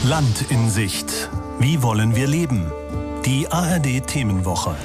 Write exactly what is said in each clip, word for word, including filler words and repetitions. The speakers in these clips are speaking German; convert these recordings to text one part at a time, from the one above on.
Land in Sicht. Wie wollen wir leben? Die A R D-Themenwoche.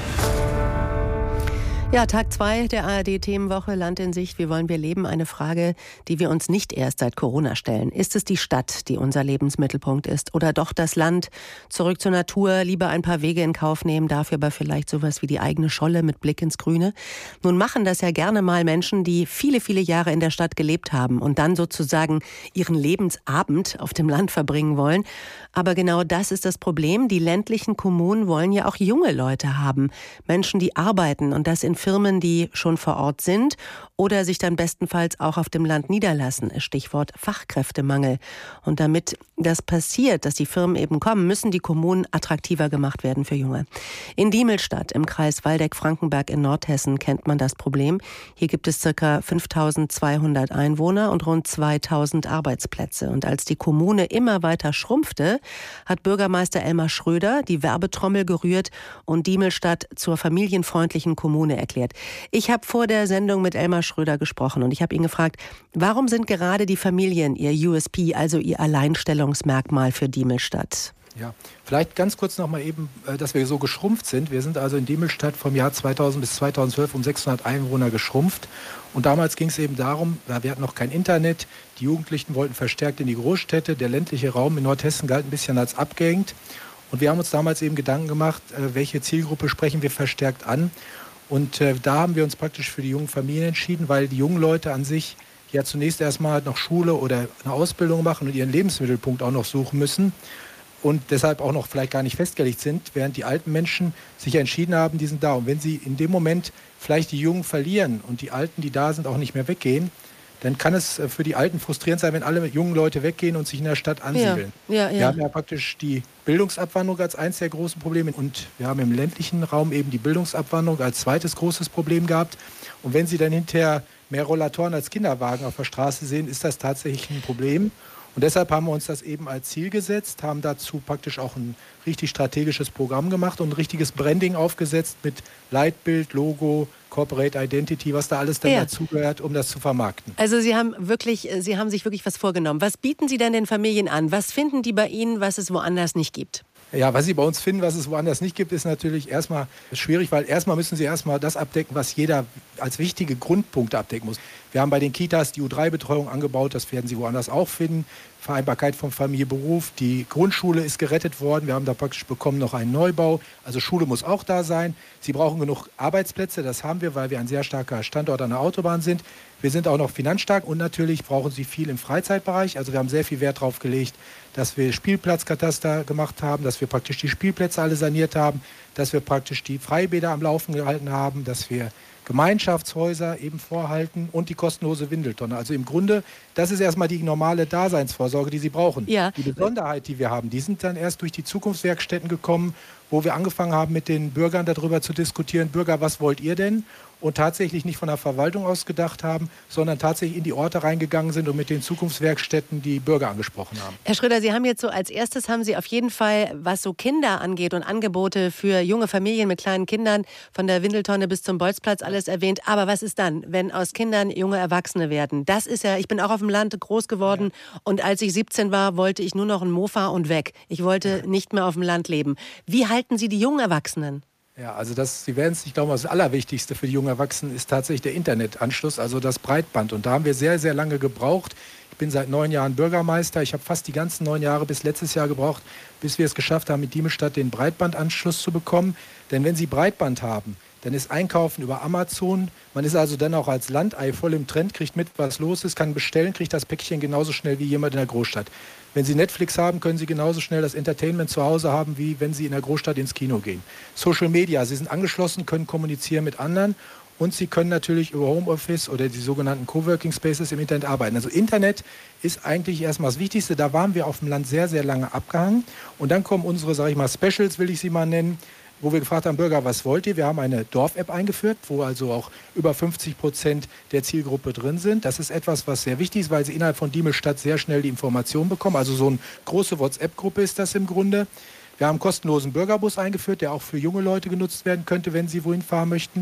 Ja, Tag zwei der A R D-Themenwoche Land in Sicht. Wie wollen wir leben? Eine Frage, die wir uns nicht erst seit Corona stellen. Ist es die Stadt, die unser Lebensmittelpunkt ist? Oder doch das Land? Zurück zur Natur, lieber ein paar Wege in Kauf nehmen, dafür aber vielleicht sowas wie die eigene Scholle mit Blick ins Grüne? Nun machen das ja gerne mal Menschen, die viele, viele Jahre in der Stadt gelebt haben und dann sozusagen ihren Lebensabend auf dem Land verbringen wollen. Aber genau das ist das Problem. Die ländlichen Kommunen wollen ja auch junge Leute haben. Menschen, die arbeiten und das in Firmen, die schon vor Ort sind oder sich dann bestenfalls auch auf dem Land niederlassen. Stichwort Fachkräftemangel. Und damit das passiert, dass die Firmen eben kommen, müssen die Kommunen attraktiver gemacht werden für Junge. In Diemelstadt im Kreis Waldeck-Frankenberg in Nordhessen kennt man das Problem. Hier gibt es ca. fünftausendzweihundert Einwohner und rund zweitausend Arbeitsplätze. Und als die Kommune immer weiter schrumpfte, hat Bürgermeister Elmar Schröder die Werbetrommel gerührt und Diemelstadt zur familienfreundlichen Kommune erklärt. Ich habe vor der Sendung mit Elmar Schröder gesprochen und ich habe ihn gefragt, warum sind gerade die Familien ihr U S P, also ihr Alleinstellungsmerkmal für Diemelstadt? Ja, vielleicht ganz kurz noch mal eben, dass wir so geschrumpft sind. Wir sind also in Diemelstadt vom Jahr zweitausend bis zweitausendzwölf um sechshundert Einwohner geschrumpft. Und damals ging es eben darum, wir hatten noch kein Internet, die Jugendlichen wollten verstärkt in die Großstädte, der ländliche Raum in Nordhessen galt ein bisschen als abgehängt. Und wir haben uns damals eben Gedanken gemacht, welche Zielgruppe sprechen wir verstärkt an. Und äh, da haben wir uns praktisch für die jungen Familien entschieden, weil die jungen Leute an sich ja zunächst erstmal noch Schule oder eine Ausbildung machen und ihren Lebensmittelpunkt auch noch suchen müssen und deshalb auch noch vielleicht gar nicht festgelegt sind, während die alten Menschen sich entschieden haben, die sind da. Und wenn sie in dem Moment vielleicht die Jungen verlieren und die Alten, die da sind, auch nicht mehr weggehen, dann kann es für die Alten frustrierend sein, wenn alle jungen Leute weggehen und sich in der Stadt ansiedeln. Ja, ja, ja. Wir haben ja praktisch die Bildungsabwanderung als eines der großen Probleme und wir haben im ländlichen Raum eben die Bildungsabwanderung als zweites großes Problem gehabt. Und wenn Sie dann hinterher mehr Rollatoren als Kinderwagen auf der Straße sehen, ist das tatsächlich ein Problem. Und deshalb haben wir uns das eben als Ziel gesetzt, haben dazu praktisch auch ein richtig strategisches Programm gemacht und ein richtiges Branding aufgesetzt mit Leitbild, Logo, Corporate Identity, was da alles dann ja dazugehört, um das zu vermarkten. Also Sie haben wirklich, Sie haben sich wirklich was vorgenommen. Was bieten Sie denn den Familien an? Was finden die bei Ihnen, was es woanders nicht gibt? Ja, was Sie bei uns finden, was es woanders nicht gibt, ist natürlich erstmal schwierig, weil erstmal müssen Sie erstmal das abdecken, was jeder als wichtige Grundpunkte abdecken muss. Wir haben bei den Kitas die U drei Betreuung angebaut, das werden Sie woanders auch finden. Vereinbarkeit von Familie, Beruf, die Grundschule ist gerettet worden, wir haben da praktisch bekommen noch einen Neubau, also Schule muss auch da sein. Sie brauchen genug Arbeitsplätze, das haben wir, weil wir ein sehr starker Standort an der Autobahn sind. Wir sind auch noch finanzstark und natürlich brauchen Sie viel im Freizeitbereich, also wir haben sehr viel Wert darauf gelegt, dass wir Spielplatzkataster gemacht haben, dass wir praktisch die Spielplätze alle saniert haben, dass wir praktisch die Freibäder am Laufen gehalten haben, dass wir Gemeinschaftshäuser eben vorhalten und die kostenlose Windeltonne. Also im Grunde, das ist erstmal die normale Daseinsvorsorge, die Sie brauchen. Ja. Die Besonderheit, die wir haben, die sind dann erst durch die Zukunftswerkstätten gekommen, wo wir angefangen haben, mit den Bürgern darüber zu diskutieren, Bürger, was wollt ihr denn? Und tatsächlich nicht von der Verwaltung aus gedacht haben, sondern tatsächlich in die Orte reingegangen sind und mit den Zukunftswerkstätten die Bürger angesprochen haben. Herr Schröder, Sie haben jetzt so als erstes, haben Sie auf jeden Fall, was so Kinder angeht und Angebote für junge Familien mit kleinen Kindern, von der Windeltonne bis zum Bolzplatz alles erwähnt. Aber was ist dann, wenn aus Kindern junge Erwachsene werden? Das ist ja, ich bin auch auf dem Land groß geworden ja. Und als ich siebzehn war, wollte ich nur noch ein Mofa und weg. Ich wollte nicht mehr auf dem Land leben. Wie halten Sie die jungen Erwachsenen? Ja, also das, Sie werden es, ich glaube, das Allerwichtigste für die jungen Erwachsenen ist tatsächlich der Internetanschluss, also das Breitband. Und da haben wir sehr, sehr lange gebraucht. Ich bin seit neun Jahren Bürgermeister. Ich habe fast die ganzen neun Jahre bis letztes Jahr gebraucht, bis wir es geschafft haben, mit Diemelstadt den Breitbandanschluss zu bekommen. Denn wenn Sie Breitband haben, dann ist Einkaufen über Amazon. Man ist also dann auch als Landei voll im Trend, kriegt mit, was los ist, kann bestellen, kriegt das Päckchen genauso schnell wie jemand in der Großstadt. Wenn Sie Netflix haben, können Sie genauso schnell das Entertainment zu Hause haben, wie wenn Sie in der Großstadt ins Kino gehen. Social Media, Sie sind angeschlossen, können kommunizieren mit anderen und Sie können natürlich über Homeoffice oder die sogenannten Coworking Spaces im Internet arbeiten. Also Internet ist eigentlich erstmal das Wichtigste. Da waren wir auf dem Land sehr, sehr lange abgehangen. Und dann kommen unsere, sage ich mal, Specials, will ich sie mal nennen, wo wir gefragt haben, Bürger, was wollt ihr? Wir haben eine Dorf-App eingeführt, wo also auch über fünfzig Prozent der Zielgruppe drin sind. Das ist etwas, was sehr wichtig ist, weil sie innerhalb von Diemelstadt sehr schnell die Informationen bekommen. Also so eine große WhatsApp-Gruppe ist das im Grunde. Wir haben einen kostenlosen Bürgerbus eingeführt, der auch für junge Leute genutzt werden könnte, wenn sie wohin fahren möchten.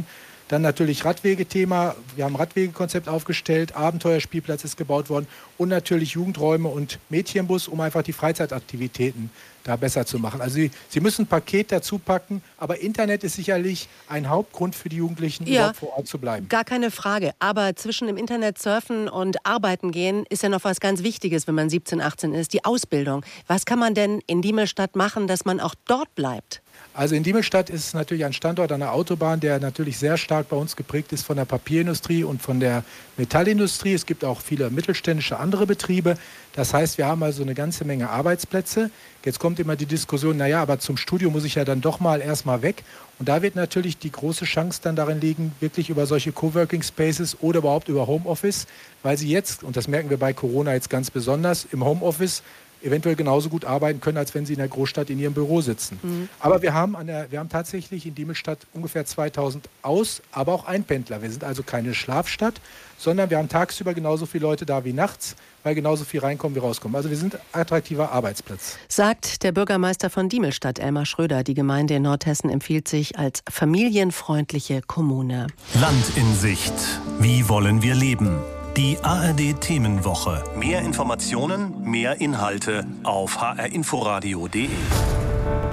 Dann natürlich Radwegethema. Wir haben ein Radwegekonzept aufgestellt. Abenteuerspielplatz ist gebaut worden. Und natürlich Jugendräume und Mädchenbus, um einfach die Freizeitaktivitäten da besser zu machen. Also Sie, Sie müssen ein Paket dazu packen. Aber Internet ist sicherlich ein Hauptgrund für die Jugendlichen, ja, überhaupt vor Ort zu bleiben. Gar keine Frage. Aber zwischen im Internet surfen und arbeiten gehen ist ja noch was ganz Wichtiges, wenn man siebzehn, achtzehn ist. Die Ausbildung. Was kann man denn in Diemelstadt machen, dass man auch dort bleibt? Also in Diemelstadt ist natürlich ein Standort an der Autobahn, der natürlich sehr stark bei uns geprägt ist von der Papierindustrie und von der Metallindustrie. Es gibt auch viele mittelständische andere Betriebe. Das heißt, wir haben also eine ganze Menge Arbeitsplätze. Jetzt kommt immer die Diskussion, naja, aber zum Studium muss ich ja dann doch mal erstmal weg. Und da wird natürlich die große Chance dann darin liegen, wirklich über solche Coworking Spaces oder überhaupt über Homeoffice, weil sie jetzt, und das merken wir bei Corona jetzt ganz besonders, im Homeoffice eventuell genauso gut arbeiten können, als wenn sie in der Großstadt in ihrem Büro sitzen. Mhm. Aber wir haben, an der, wir haben tatsächlich in Diemelstadt ungefähr zweitausend Aus-, aber auch Einpendler. Wir sind also keine Schlafstadt, sondern wir haben tagsüber genauso viele Leute da wie nachts, weil genauso viel reinkommen wie rauskommen. Also wir sind ein attraktiver Arbeitsplatz. Sagt der Bürgermeister von Diemelstadt, Elmar Schröder. Die Gemeinde in Nordhessen empfiehlt sich als familienfreundliche Kommune. Land in Sicht. Wie wollen wir leben? Die A R D-Themenwoche. Mehr Informationen, mehr Inhalte auf h r inforadio punkt d e.